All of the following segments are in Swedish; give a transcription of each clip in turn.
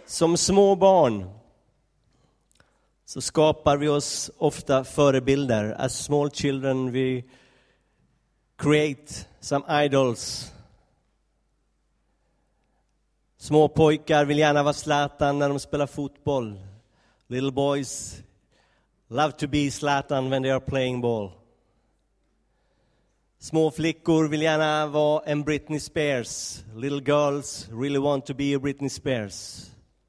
Som små barn så skapar vi oss ofta förebilder. As small children we create some idols. Små pojkar vill gärna vara Zlatan när de spelar fotboll. Little boys love to be Zlatan when they are playing ball. Små flickor vill gärna vara en Britney Spears. Little girls really want to be a Britney Spears.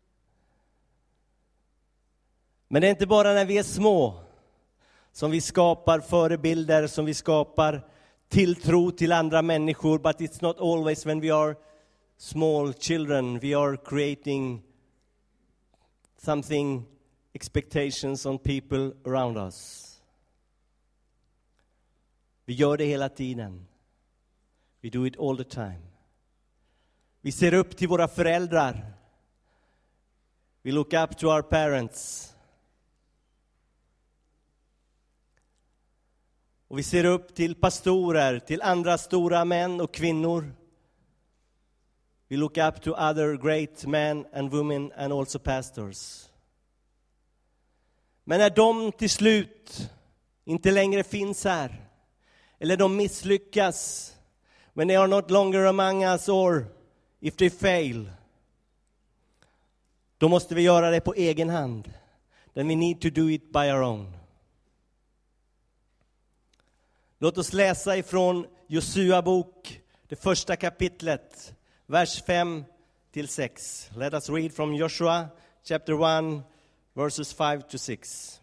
Men det är inte bara när vi är små som vi skapar förebilder, som vi skapar tilltro till andra människor. But it's not always when we are small children. We are creating something, expectations on people around us. Vi gör det hela tiden. We do it all the time. Vi ser upp till våra föräldrar. We look up to our parents. Och vi ser upp till pastorer, till andra stora män och kvinnor. We look up to other great men and women and also pastors. Men när de till slut inte längre finns här, eller de misslyckas, when they are not longer among us or if they fail, då måste vi göra det på egen hand. Then we need to do it by our own. Låt oss läsa ifrån Josua bok, det första kapitlet, vers 5-6. Let us read from Joshua chapter 1, verses 5-6.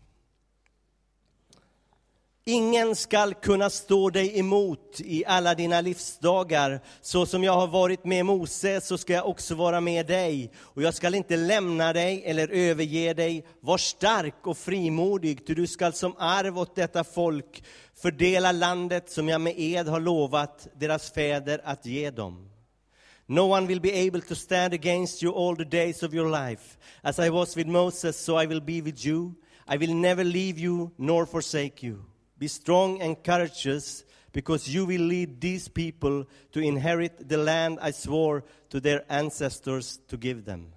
Ingen skall kunna stå dig emot i alla dina livsdagar. Så som jag har varit med Mose så ska jag också vara med dig. Och jag skall inte lämna dig eller överge dig. Var stark och frimodig, ty du skall som arv åt detta folk fördela landet som jag med ed har lovat deras fäder att ge dem. No one will be able to stand against you all the days of your life. As I was with Moses, so I will be with you. I will never leave you nor forsake you. Be strong and courageous, because you will lead these people to inherit the land I swore to their ancestors to give them.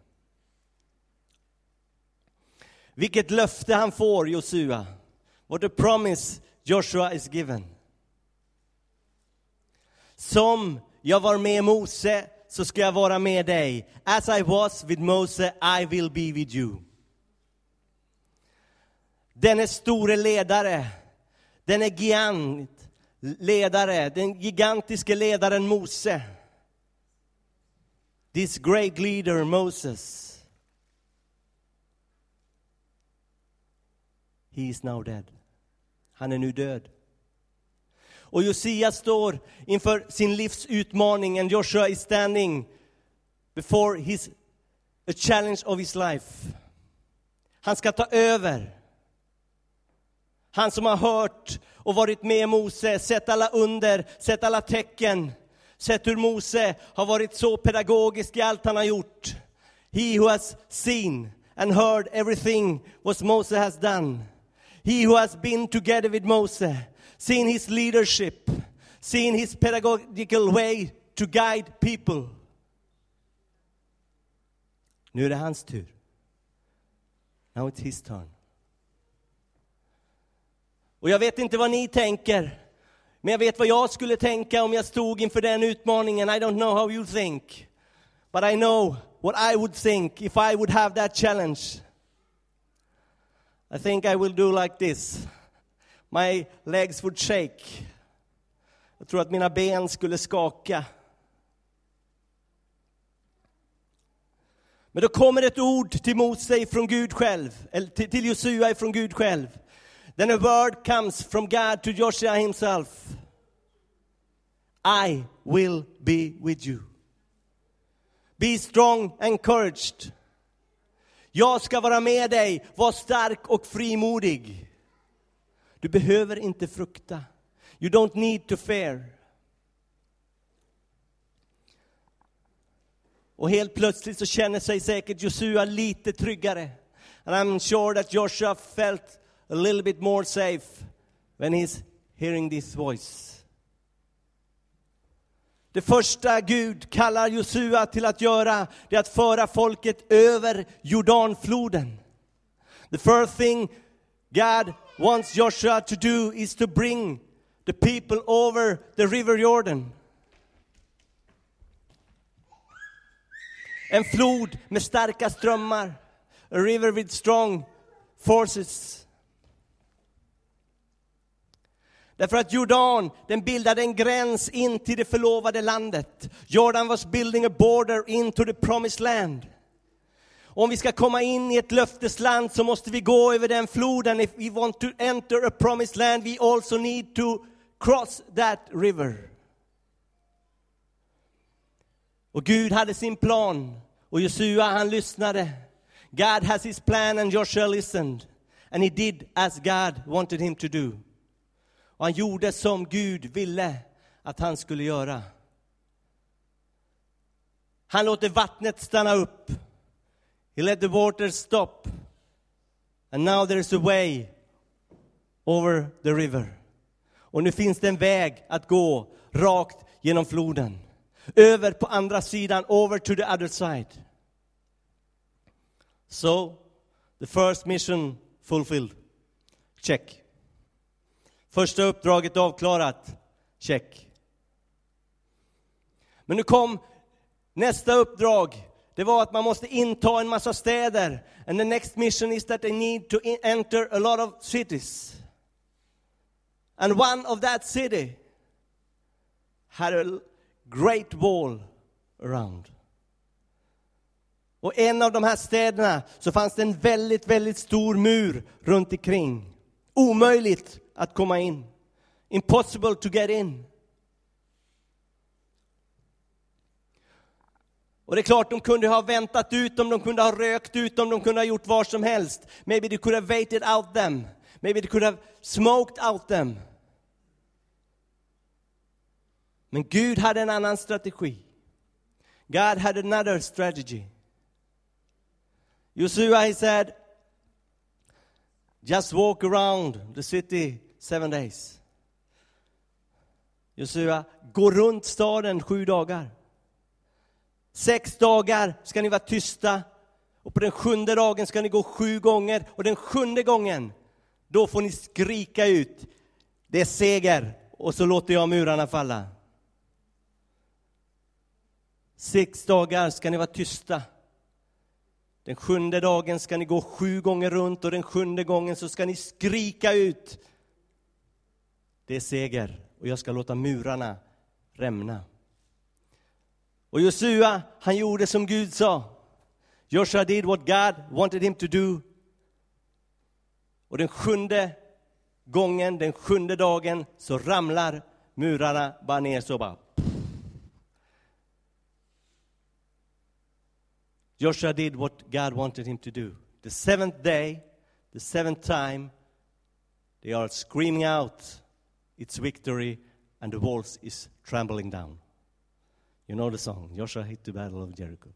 Vilket löfte han får, Josua. What a promise Joshua is given. Som jag var med Mose, så ska jag vara med dig. As I was with Mose, I will be with you. Den är store ledare. Den är ledare, den gigantiska ledaren Mose. This great leader Moses. He is now dead. Han är nu död. Och Josia står inför sin livsutmaning, and Joshua is standing before a challenge of his life. Han ska ta över. Han som har hört och varit med Mose, sett alla under, sett alla tecken, sett hur Mose har varit så pedagogisk i allt han har gjort. He who has seen and heard everything what Moses has done. He who has been together with Moses, seen his leadership, seen his pedagogical way to guide people. Nu är det hans tur. Now it's his turn. Och jag vet inte vad ni tänker, men jag vet vad jag skulle tänka om jag stod inför den utmaningen. I don't know how you think, but I know what I would think if I would have that challenge. I think I will do like this. My legs would shake. Jag tror att mina ben skulle skaka. Men då kommer ett ord till Mose från Gud själv, eller till Josua från Gud själv. Then a word comes from God to Joshua himself. I will be with you. Be strong and encouraged. Jag ska vara med dig. Var stark och frimodig. Du behöver inte frukta. You don't need to fear. Och helt plötsligt så känner sig säkert Josua lite tryggare. And I'm sure that Joshua felt a little bit more safe when he's hearing this voice. Det första Gud kallar Josua till att göra, det är att föra folket över Jordanfloden. The first thing God wants Joshua to do is to bring the people over the river Jordan. En flod med starka strömmar. A river with strong forces. Därför att Jordan, den bildade en gräns in till det förlovade landet. Jordan was building a border into the promised land. Om vi ska komma in i ett löftesland så måste vi gå över den floden. If we want to enter a promised land, we also need to cross that river. Och Gud hade sin plan. Och Josua, han lyssnade. God has his plan and Joshua listened. And he did as God wanted him to do. Och han gjorde som Gud ville att han skulle göra. Han låter vattnet stanna upp. He let the water stop. And now there is a way over the river. Och nu finns det en väg att gå rakt genom floden. Över på andra sidan, over to the other side. So, the first mission fulfilled. Check. Första uppdraget avklarat. Check. Men nu kom nästa uppdrag. Det var att man måste inta en massa städer. And the next mission is that they need to enter a lot of cities. And one of that city had a great wall around. Och en av de här städerna så fanns det en väldigt, väldigt stor mur runt omkring. Omöjligt att komma in. Impossible to get in. Och det är klart, de kunde ha väntat ut dem, de kunde ha rökt ut dem, de kunde ha gjort vad som helst. Maybe they could have waited out them. Maybe they could have smoked out them. Men Gud hade en annan strategi. God had another strategy. Josua, he said, just walk around the city 7 days. Josua, gå runt staden 7 dagar. 6 dagar ska ni vara tysta. Och på den 7:e dagen ska ni gå 7 gånger. Och den 7:e gången, då får ni skrika ut. Det är seger. Och så låter jag murarna falla. 6 dagar ska ni vara tysta. Den 7:e dagen ska ni gå 7 gånger runt. Och den 7:e gången så ska ni skrika ut. Det är seger. Och jag ska låta murarna rämna. Och Josua, han gjorde som Gud sa. Joshua did what God wanted him to do. Och den 7:e gången, den 7:e dagen, så ramlar murarna bara ner så bara. Joshua did what God wanted him to do. The 7th day, the 7th time, they are screaming out its victory and the walls is trembling down. You know the song, Joshua hit the battle of Jericho.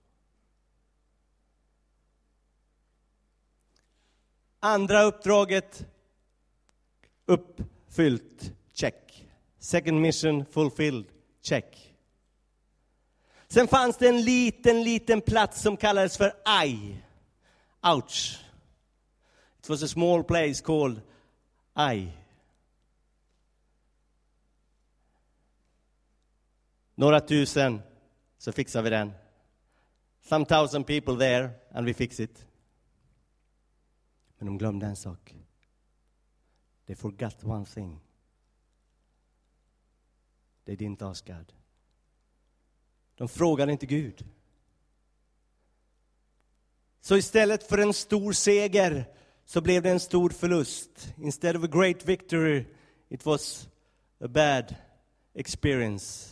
Andra uppdraget uppfyllt, check. Second mission fulfilled, check. Sen fanns det en liten plats som kallades för Ai. Ouch. It was a small place called Ai. Några tusen, så fixar vi den. Some thousand people there, and we fix it. Men de glömde en sak. They forgot one thing. They didn't ask God. De frågade inte Gud. Så istället för en stor seger så blev det en stor förlust. Instead of a great victory, it was a bad experience.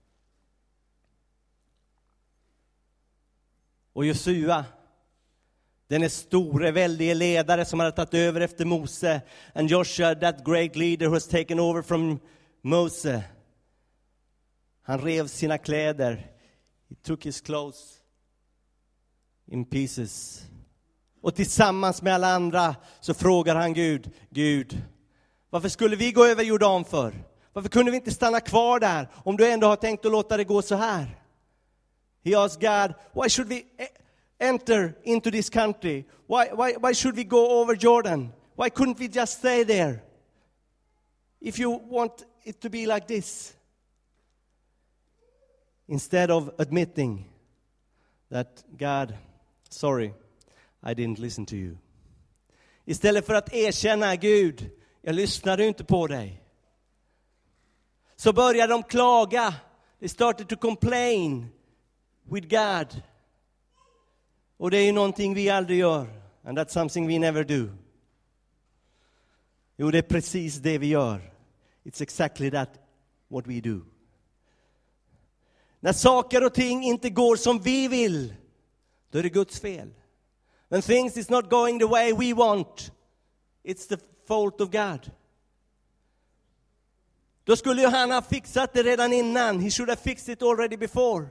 Och Josua, den är store, väldige ledare som hade tagit över efter Mose. And Joshua, that great leader who has taken over from Mose. Han rev sina kläder. He took his clothes in pieces. Och tillsammans med alla andra så frågar han Gud, varför skulle vi gå över Jordan för? Varför kunde vi inte stanna kvar där om du ändå har tänkt att låta det gå så här? He asked God, why should we enter into this country? Why should we go over Jordan? Why couldn't we just stay there? If you want it to be like this. Instead of admitting that God, sorry, I didn't listen to you. Istället för att erkänna, Gud, jag lyssnade inte på dig. Så började de klaga. They started to complain with God. Och det är ju någonting vi aldrig gör. And that's something we never do. Jo, det är precis det vi gör. It's exactly that what we do. När saker och ting inte går som vi vill, då är det Guds fel. When things is not going the way we want, it's the fault of God. Då skulle ju han ha fixat det redan innan. He should have fixed it already before.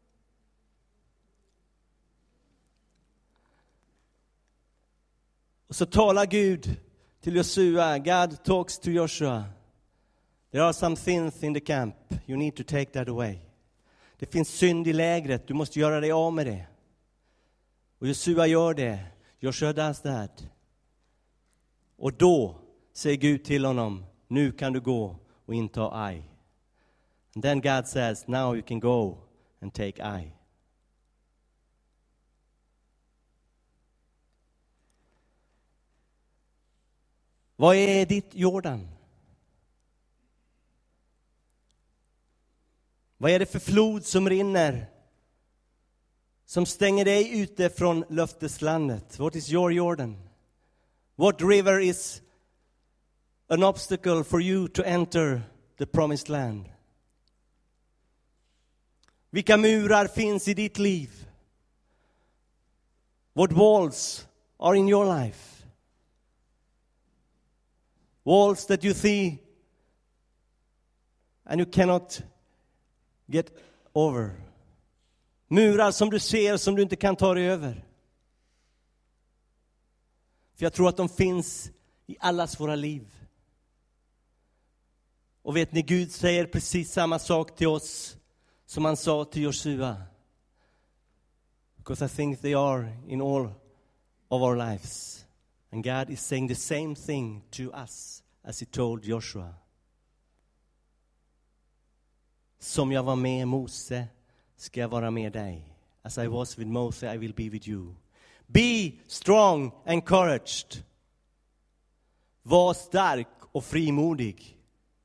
Och så talar Gud till Josua. God talks to Joshua. There are some things in the camp. You need to take that away. Det finns synd i lägret. Du måste göra dig av med det. Och Josua gör det. Joshua does that. Och då säger Gud till honom, nu kan du gå och inta Ai. And then God says, now you can go and take Ai. Vad är ditt Jordan? Vad är det för flod som rinner? Som stänger dig ute från löfteslandet? What is your Jordan? What river is an obstacle for you to enter the promised land? Vilka murar finns i ditt liv? What walls are in your life? Walls that you see and you cannot get over. Murar som du ser som du inte kan ta dig över. För jag tror att de finns i allas våra liv. Och vet ni, Gud säger precis samma sak till oss som han sa till Josua. Because I think they are in all of our lives. And God is saying the same thing to us as he told Joshua. Som jag var med Mose ska jag vara med dig. As I was with Moses, I will be with you. Be strong and encouraged. Var stark och frimodig.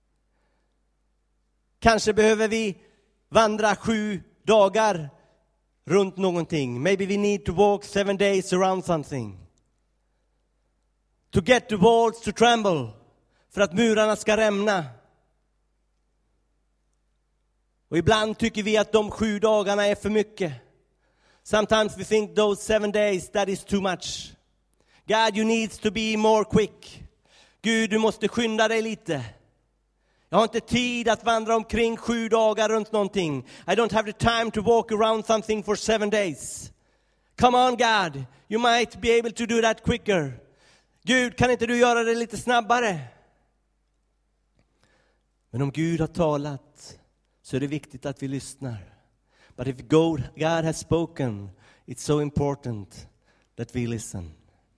Kanske behöver vi vandra 7 dagar runt någonting. Maybe we need to walk 7 days around something. To get the walls to tremble. För att murarna ska rämna. Och ibland tycker vi att de 7 dagarna är för mycket. Sometimes we think those 7 days, that is too much. God, you need to be more quick. Gud, du måste skynda dig lite. Jag har inte tid att vandra omkring 7 dagar runt någonting. I don't have the time to walk around something for 7 days. Come on, God. You might be able to do that quicker. Gud, kan inte du göra det lite snabbare? Men om Gud har talat så är det viktigt att vi lyssnar. But if God has spoken, it's so important that we listen.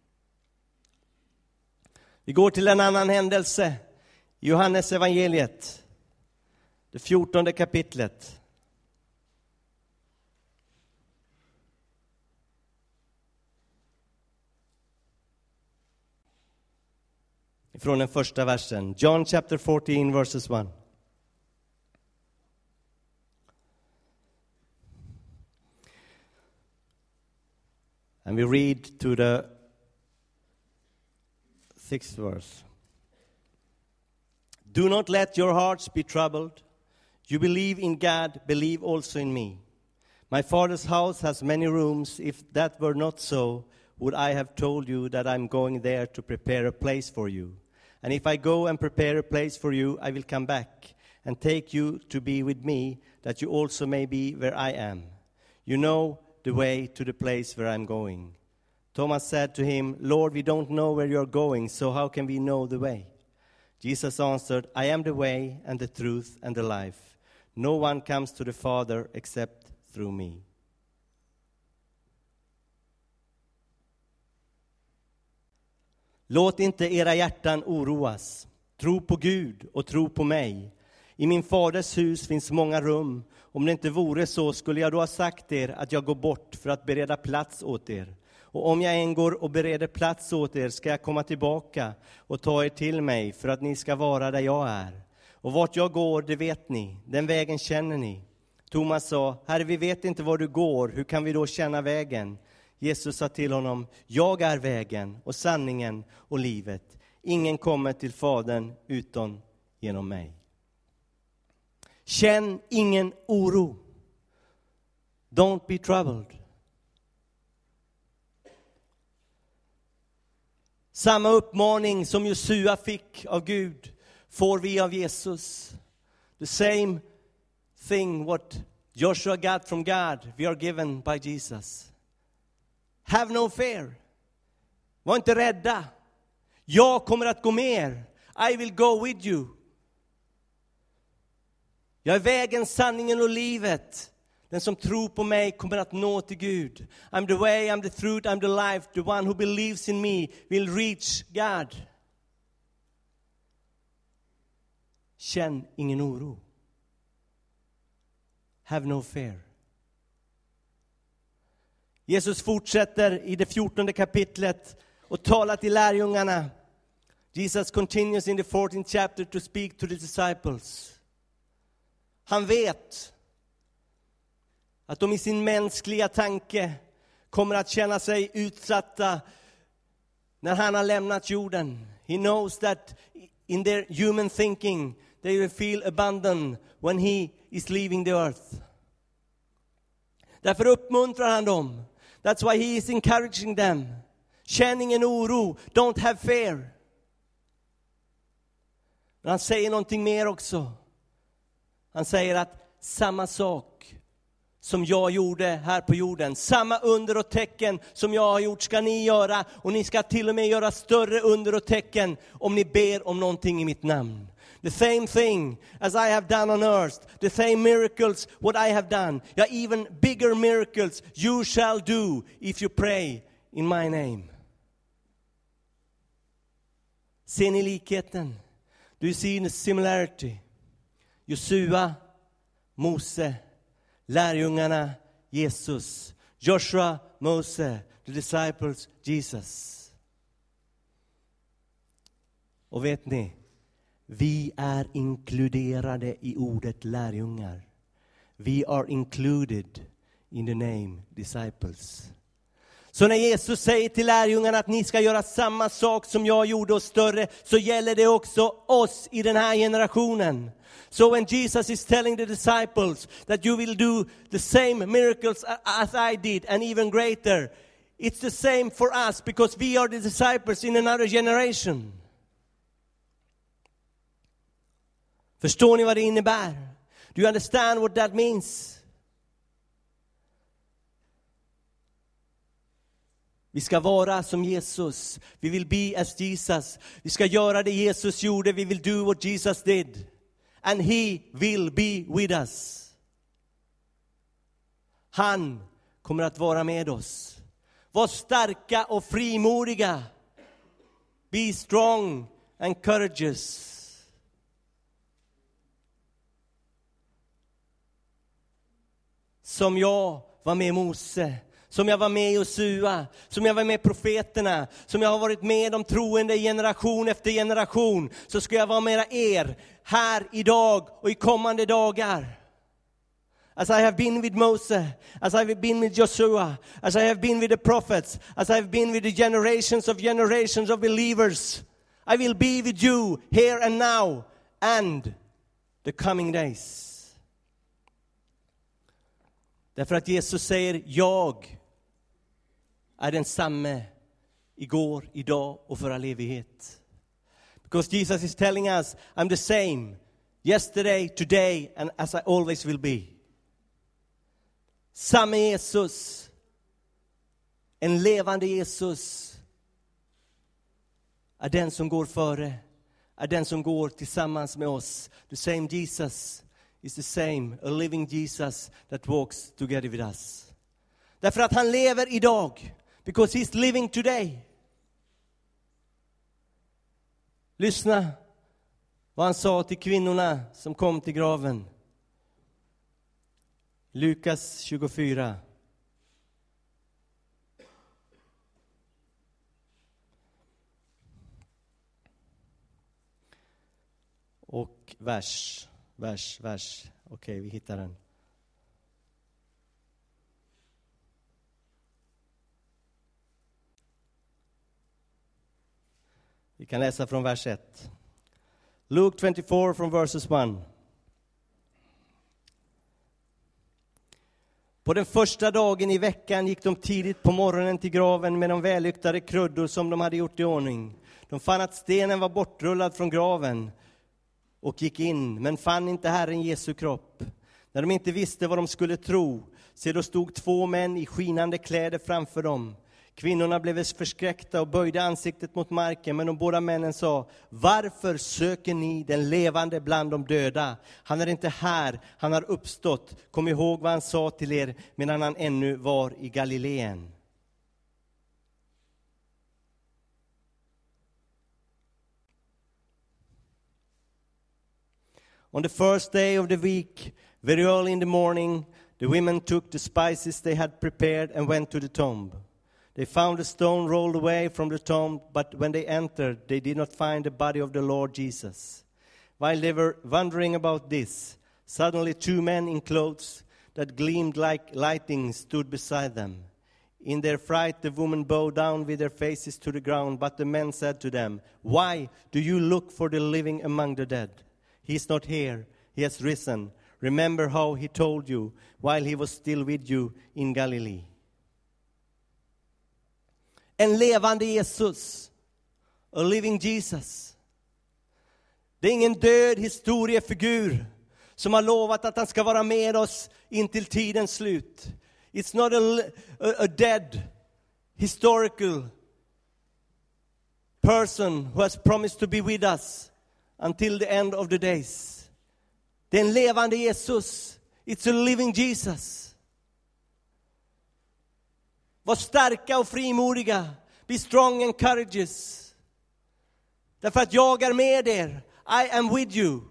Vi går till en annan händelse. Johannes evangeliet, det 14:e kapitlet. Från den första versen. John chapter 14 verses 1. And we read to the 6th verse. Do not let your hearts be troubled. You believe in God, believe also in me. My Father's house has many rooms. If that were not so, would I have told you that I'm going there to prepare a place for you? And if I go and prepare a place for you, I will come back and take you to be with me, that you also may be where I am. You know the way to the place where I'm going. Thomas said to him, Lord, we don't know where you're going, so how can we know the way? Jesus answered, I am the way and the truth and the life. No one comes to the Father except through me. Låt inte era hjärtan oroas. Tro på Gud och tro på mig. I min faders hus finns många rum. Om det inte vore så skulle jag då ha sagt er att jag går bort för att bereda plats åt er. Och om jag än går och bereder plats åt er ska jag komma tillbaka och ta er till mig för att ni ska vara där jag är. Och vart jag går, det vet ni. Den vägen känner ni. Thomas sa, Herre, vi vet inte var du går. Hur kan vi då känna vägen? Jesus sa till honom, jag är vägen och sanningen och livet. Ingen kommer till Fadern utan genom mig. Känn ingen oro. Don't be troubled. Samma uppmaning som Josua fick av Gud får vi av Jesus. The same thing what Joshua got from God, we are given by Jesus. Have no fear. Var inte rädda. Jag kommer att gå med er. I will go with you. Jag är vägen, sanningen och livet. Den som tror på mig kommer att nå till Gud. I'm the way, I'm the truth, I'm the life. The one who believes in me will reach God. Känn ingen oro. Have no fear. Jesus fortsätter i det 14:e kapitlet och talar till lärjungarna. Jesus continues in the 14th chapter to speak to the disciples. Han vet att de i sin mänskliga tanke kommer att känna sig utsatta när han har lämnat jorden. He knows that in their human thinking they will feel abandoned when he is leaving the earth. Därför uppmuntrar han dem. That's why he is encouraging them. Känn ingen oro. Don't have fear. Men han säger någonting mer också. Han säger att samma sak som jag gjorde här på jorden, samma under och tecken som jag har gjort ska ni göra. Och ni ska till och med göra större under och tecken om ni ber om någonting i mitt namn. The same thing as I have done on earth, the same miracles what I have done. Yeah, even bigger miracles you shall do if you pray in my name. Ser ni likheten? Do you see the similarity? Josua, Mose, lärjungarna, Jesus. Joshua, Mose, the disciples, Jesus. Och vet ni, vi är inkluderade i ordet lärjungar. We are included in the name disciples. Så när Jesus säger till lärjungarna att ni ska göra samma sak som jag gjorde och större, så gäller det också oss i den här generationen. So when Jesus is telling the disciples that you will do the same miracles as I did and even greater, it's the same for us because we are the disciples in another generation. Förstår ni vad det innebär? Do you understand what that means? Vi ska vara som Jesus. We will be as Jesus. Vi ska göra det Jesus gjorde. We will do what Jesus did. And he will be with us. Han kommer att vara med oss. Var starka och frimodiga. Be strong and courageous. Som jag var med Mose, som jag var med Josua, som jag var med profeterna, som jag har varit med de troende generation efter generation, så ska jag vara med er här idag och i kommande dagar. As I have been with Moses, as I have been with Joshua, as I have been with the prophets, as I have been with the generations of believers, I will be with you here and now and the coming days. Därför att Jesus säger, jag är densamme igår, idag och för all evighet. Because Jesus is telling us, I'm the same yesterday, today and as I always will be. Samma Jesus, en levande Jesus, är den som går före, är den som går tillsammans med oss. The same Jesus is the same, a living Jesus that walks together with us. Därför att han lever idag. Because he's living today. Lyssna vad han sa till kvinnorna som kom till graven. Lukas 24. Och vers. Okej, vi hittar den. Vi kan läsa från vers 1. Luke 24 from verses 1. På den första dagen i veckan gick de tidigt på morgonen till graven med de vällyktade kryddor som de hade gjort i ordning. De fann att stenen var bortrullad från graven och gick in, men fann inte Herren Jesu kropp. När de inte visste vad de skulle tro, så då stod 2 män i skinande kläder framför dem. Kvinnorna blev förskräckta och böjde ansiktet mot marken, men de båda männen sa: varför söker ni den levande bland de döda? Han är inte här, han har uppstått. Kom ihåg vad han sa till er medan han ännu var i Galileen. On the first day of the week, very early in the morning, the women took the spices they had prepared and went to the tomb. They found a stone rolled away from the tomb, but when they entered, they did not find the body of the Lord Jesus. While they were wondering about this, suddenly 2 men in clothes that gleamed like lightning stood beside them. In their fright, the women bowed down with their faces to the ground, but the men said to them, why do you look for the living among the dead? He is not here, he has risen. Remember how he told you while he was still with you in Galilee. En levande Jesus. A living Jesus. Det är ingen död historiefigur som har lovat att han ska vara med oss in till tidens slut. It's not a dead historical person who has promised to be with us until the end of the days. Det är en levande Jesus. It's a living Jesus. Var starka och frimodiga. Be strong and courageous. Därför att jag är med er. I am with you.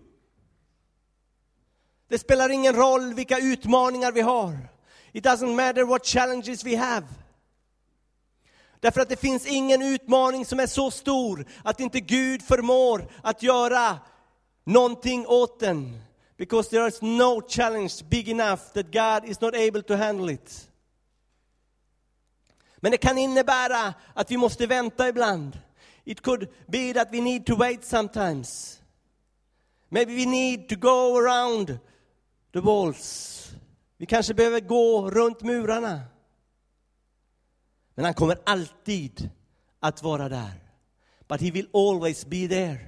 Det spelar ingen roll vilka utmaningar vi har. It doesn't matter what challenges we have. Därför att det finns ingen utmaning som är så stor att inte Gud förmår att göra någonting åt den. Because there is no challenge big enough that God is not able to handle it. Men det kan innebära att vi måste vänta ibland. It could be that we need to wait sometimes. Maybe we need to go around the walls. Vi kanske behöver gå runt murarna. Men han kommer alltid att vara där. But he will always be there.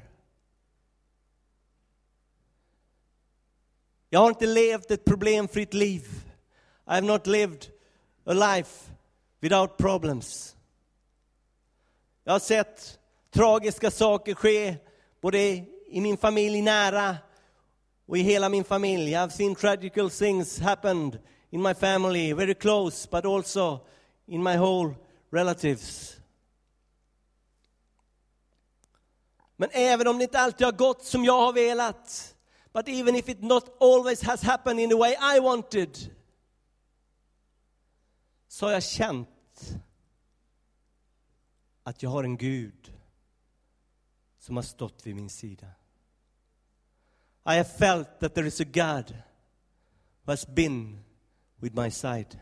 Jag har inte levt ett problemfritt liv. I have not lived a life without problems. Jag har sett tragiska saker ske både i min familj nära och i hela min familj. I've seen tragical things happened in my family, very close, but also in my whole relatives. Men även om det inte alltid har gått som jag har velat, but even if it not always has happened in the way I wanted, så har jag känt att jag har en Gud som har stått vid min sida. I have felt that there is a God who has been with my side.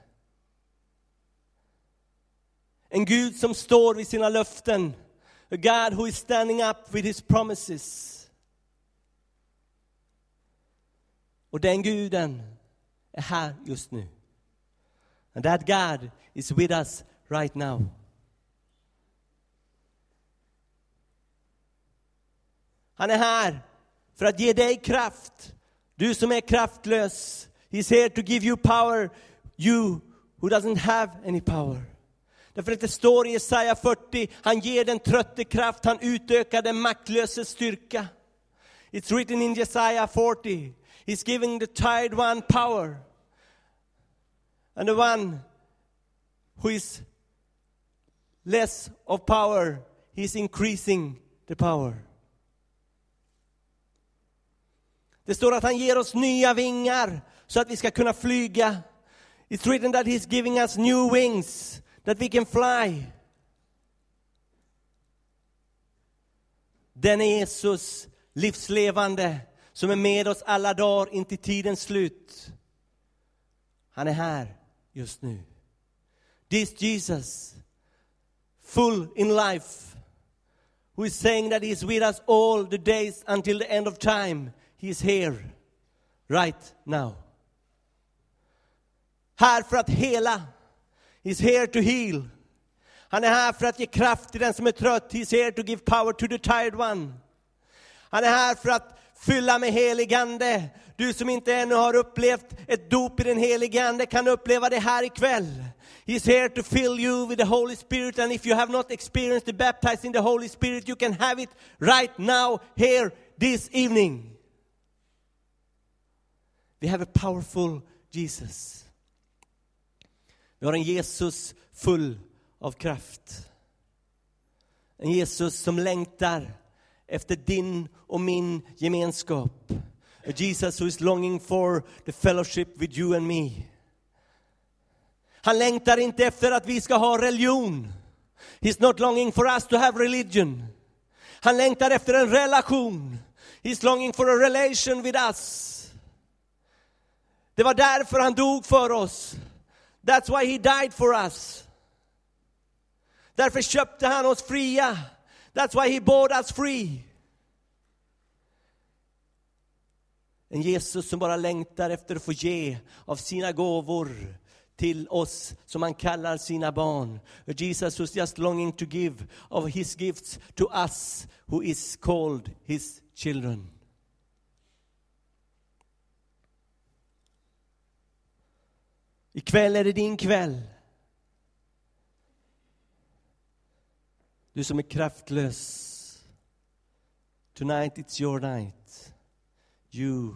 En Gud som står vid sina löften. A God who is standing up with his promises. Och den Guden är här just nu. And that God is with us right now. Han är här för att ge dig kraft. Du som är kraftlös. He's here to give you power. You who doesn't have any power. Därför att det står i Jesaja 40, han ger den trötte kraft, han utökar den maktlöses styrka. It's written in Jesaja 40, he's giving the tired one power. And the one who is less of power, he's increasing the power. Det står att han ger oss nya vingar så att vi ska kunna flyga. It's written that he's giving us new wings that we can fly. Den är Jesus livslevande som är med oss alla dagar in till tidens slut. Han är här just nu. This Jesus, full in life, who is saying that he is with us all the days until the end of time. He is here, right now. Här för att hela. He's here to heal. Han är här för att ge kraft till den som är trött. He's here to give power to the tired one. Han är här för att fylla med helig ande. Du som inte ännu har upplevt ett dop i den helige ande kan uppleva det här ikväll. He's here to fill you with the Holy Spirit. And if you have not experienced the baptized in the Holy Spirit, you can have it right now, here, this evening. We have a powerful Jesus. Vi har en Jesus full av kraft. En Jesus som längtar efter din och min gemenskap. A Jesus who is longing for the fellowship with you and me. Han längtar inte efter att vi ska ha religion. He's not longing for us to have religion. Han längtar efter en relation. He's longing for a relation with us. Det var därför han dog för oss. That's why he died for us. Därför köpte han oss fria. That's why he bought us free. En Jesus som bara längtar efter att få ge av sina gåvor till oss som han kallar sina barn. A Jesus who's just longing to give of his gifts to us who is called his children. Ikväll är det din kväll. Du som är kraftlös. Tonight it's your night. You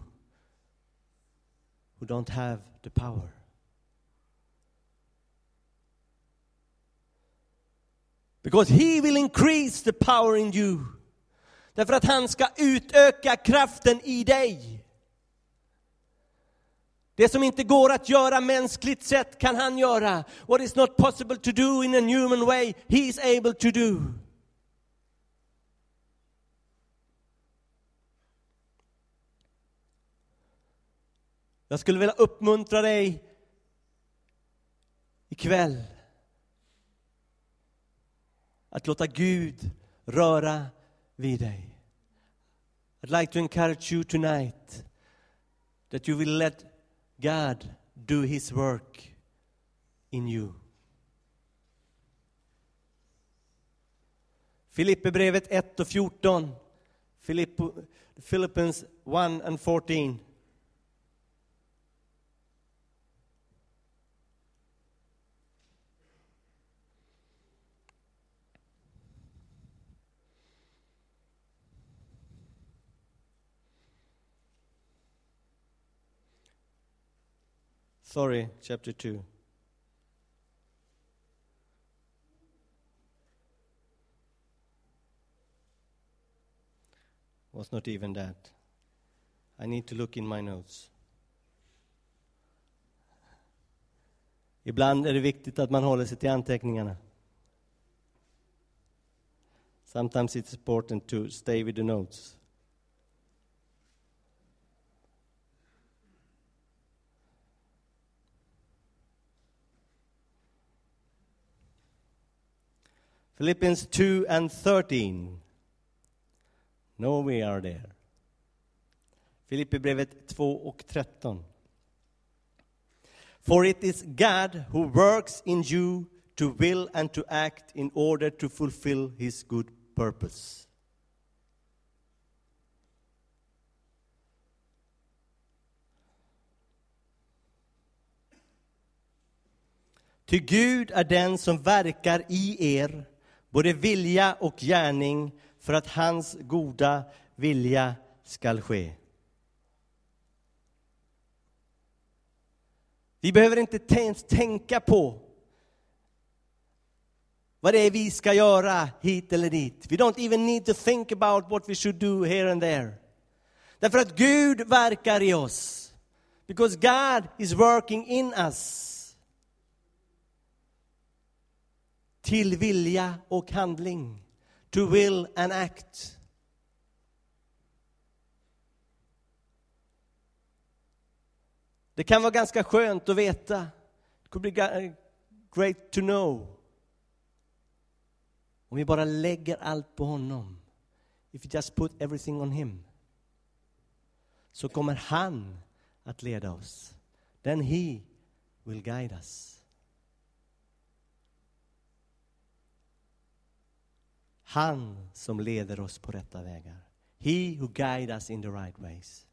who don't have the power. Because he will increase the power in you. Därför att han ska utöka kraften i dig. Det som inte går att göra mänskligt sett kan han göra. What is not possible to do in a human way, he is able to do. Jag skulle vilja uppmuntra dig ikväll att låta Gud röra vid dig. I'd like to encourage you tonight that you will let God do his work in you. Filipperbrevet 1:14. Philippians 1:14. Sorry, chapter 2. Was not even that. I need to look in my notes. Ibland är det viktigt att man håller sig till anteckningarna. Sometimes it's important to stay with the notes. Philippians 2:13. No, we are there. Filipperbrevet 2:13. For it is God who works in you to will and to act in order to fulfill his good purpose. Ty Gud är den som verkar i er, både vilja och gärning, för att hans goda vilja skall ske. Vi behöver inte tänka på vad det är vi ska göra hit eller dit. We don't even need to think about what we should do here and there. Därför att Gud verkar i oss. Because God is working in us. Till vilja och handling. To will and act. Det kan vara ganska skönt att veta. It could be great to know. Om vi bara lägger allt på honom. If you just put everything on him. Så kommer han att leda oss. Then he will guide us. Han som leder oss på rätta vägar. He who guides us in the right ways.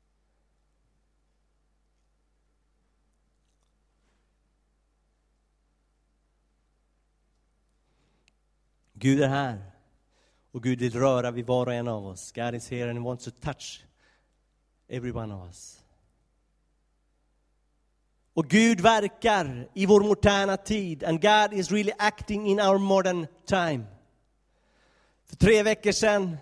Gud är här. Och Gud vill röra vid var och en av oss. God is here and he wants to touch every one of us. Och Gud verkar i vår moderna tid. And God is really acting in our modern time. För 3 veckor sedan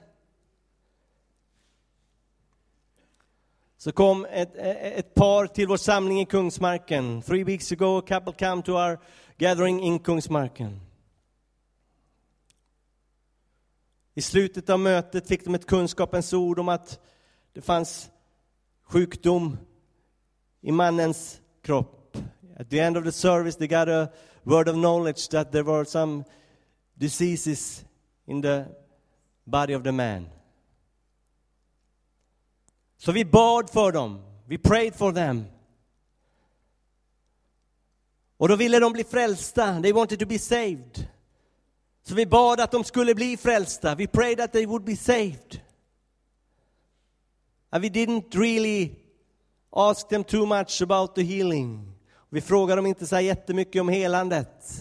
så kom ett par till vår samling i Kungsmarken. 3 weeks ago a couple came to our gathering in Kungsmarken. I slutet av mötet fick de ett kunskapens ord om att det fanns sjukdom i mannens kropp. At the end of the service they got a word of knowledge that there were some diseases in the body of the man. Så vi bad för dem. We prayed for them. Och då ville de bli frälsta. They wanted to be saved. Så vi bad att de skulle bli frälsta. We prayed that they would be saved. And we didn't really ask them too much about the healing. Vi frågade dem inte så jättemycket om helandet.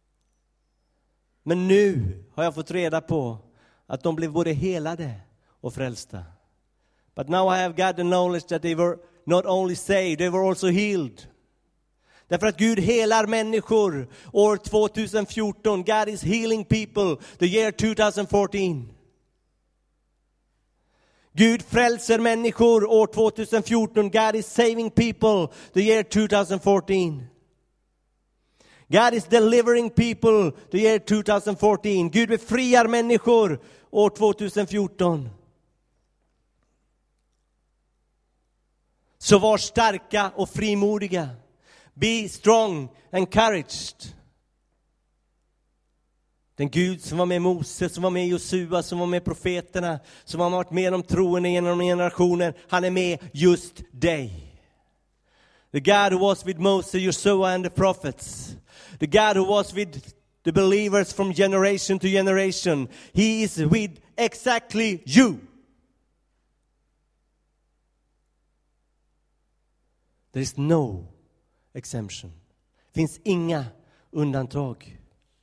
Men nu har jag fått reda på att de blev både helade och frälsta. But now I have got the knowledge that they were not only saved, they were also healed. Därför att Gud helar människor år 2014. God is healing people the year 2014. Gud frälser människor år 2014. God is saving people the year 2014. God is delivering people the year 2014. Gud befriar människor år 2014. Så var starka och frimodiga. Be strong and encouraged. Den Gud som var med Moses, som var med Josua, som var med profeterna, som har varit med om troende genom generationer, han är med just dig. The God who was with Moses, Josua and the prophets. The God who was with the believers from generation to generation. He is with exactly you. There is no exemption. Det finns inga undantag.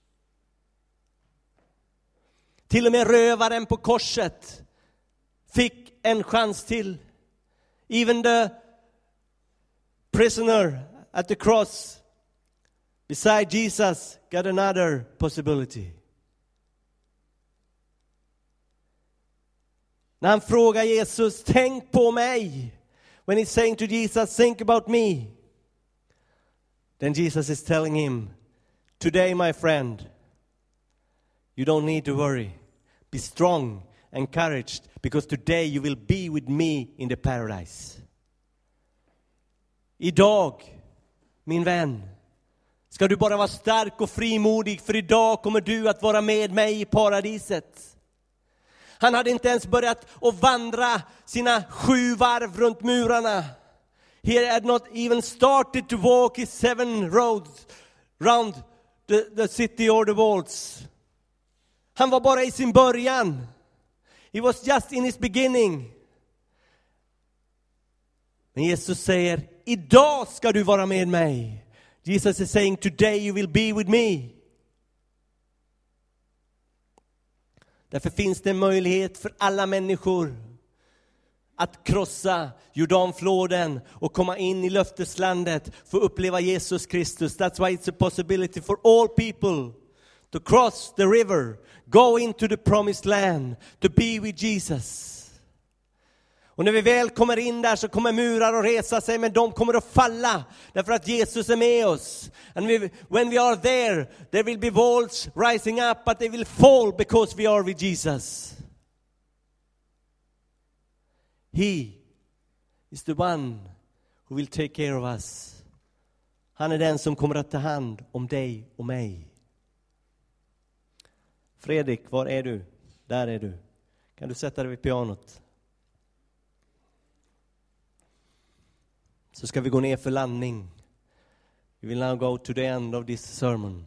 Till och med rövaren på korset fick en chans till. Even the prisoner at the cross beside Jesus got another possibility. När han frågar Jesus, tänk på mig. When he's saying to Jesus, think about me. Then Jesus is telling him, today my friend, you don't need to worry. Be strong and encouraged, because today you will be with me in the paradise. Idag, min vän, ska du bara vara stark och frimodig, för idag kommer du att vara med mig i paradiset. Han hade inte ens börjat att vandra sina 7 varv runt murarna. He had not even started to walk his 7 roads round the city or the walls. Han var bara i sin början. He was just in his beginning. Men Jesus säger, idag ska du vara med mig. Jesus is saying, today you will be with me. Därför finns det en möjlighet för alla människor att krossa Jordanfloden och komma in i löfteslandet för att uppleva Jesus Kristus. That's why it's a possibility for all people to cross the river, go into the promised land, to be with Jesus. Och när vi väl kommer in där så kommer murar att resa sig, men de kommer att falla därför att Jesus är med oss. And when we are there will be walls rising up, but they will fall because we are with Jesus. He is the one who will take care of us. Han är den som kommer att ta hand om dig och mig. Fredrik, var är du? Där är du. Kan du sätta dig vid pianot? Så ska vi gå ner för landning. We will now go to the end of this sermon.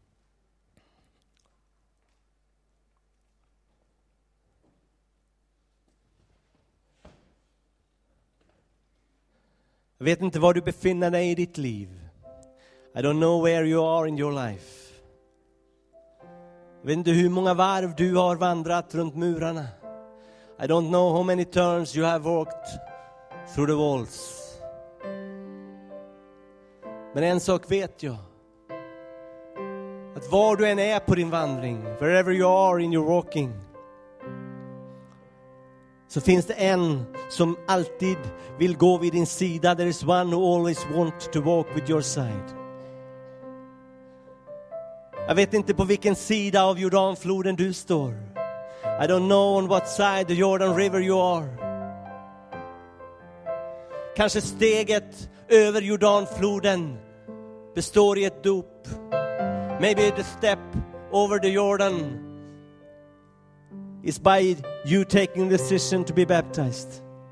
Jag vet inte var du befinner dig i ditt liv. I don't know where you are in your life. Jag vet inte hur många varv du har vandrat runt murarna. I don't know how many turns you have walked through the walls. Men en sak vet jag. Att var du än är på din vandring, wherever you are in your walking, så finns det en som alltid vill gå vid din sida. There is one who always wants to walk with your side. Jag vet inte på vilken sida av Jordanfloden du står. I don't know on what side the Jordan River you are. Kanske steget över Jordanfloden består i ett dop. Maybe the step over the Jordan is by you taking the decision to be baptized.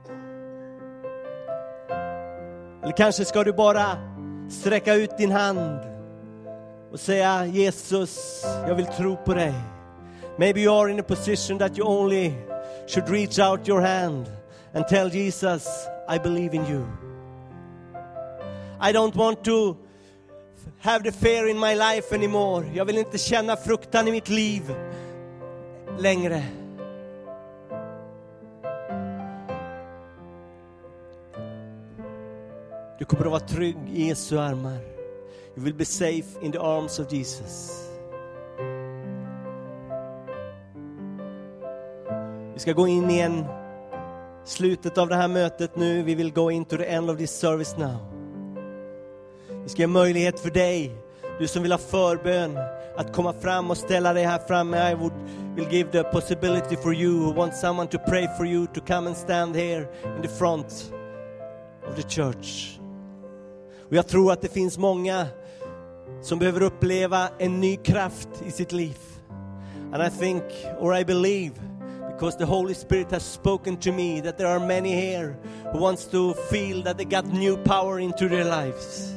Eller kanske ska du bara sträcka ut din hand och säga, Jesus, jag vill tro på dig. Maybe you are in a position that you only should reach out your hand and tell Jesus, I believe in you. I don't want to have the fear in my life anymore. Jag vill inte känna fruktan i mitt liv längre. Du kommer att vara trygg i Jesu armar. You will be safe in the arms of Jesus. Vi ska gå in i slutet av det här mötet nu. Vi vill go into the end of this service now. Vi ska ge möjlighet för dig, du som vill ha förbön, att komma fram och ställa dig här framme. Will give the possibility for you who want someone to pray for you to come and stand here in the front of the church. Och jag tror att det finns många som behöver uppleva en ny kraft i sitt liv. And I think, or I believe, because the Holy Spirit has spoken to me, that there are many here who wants to feel that they got new power into their lives.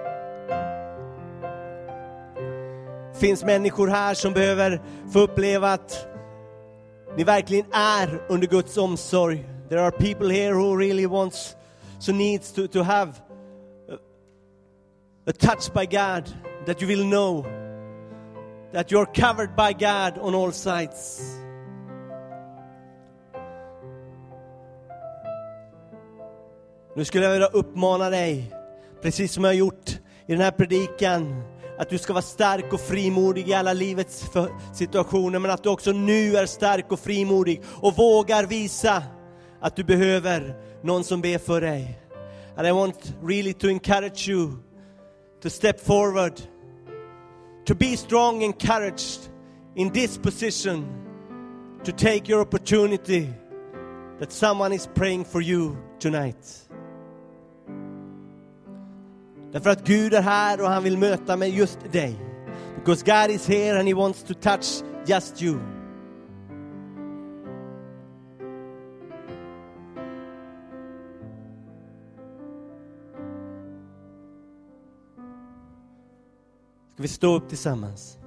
Det finns människor här som behöver få uppleva att ni verkligen är under Guds omsorg. There are people here who really needs to have a touch by God, that you will know that you're covered by God on all sides. Nu skulle jag vilja uppmana dig, precis som jag har gjort i den här predikan, att du ska vara stark och frimodig i alla livets situationer, men att du också nu är stark och frimodig och vågar visa att du behöver någon som ber för dig. And I want really to encourage you to step forward, to be strong and encouraged in this position, to take your opportunity that someone is praying for you tonight. Därför att Gud är här och han vill möta med just dig. Because God is here and he wants to touch just you. Ska vi stå upp tillsammans?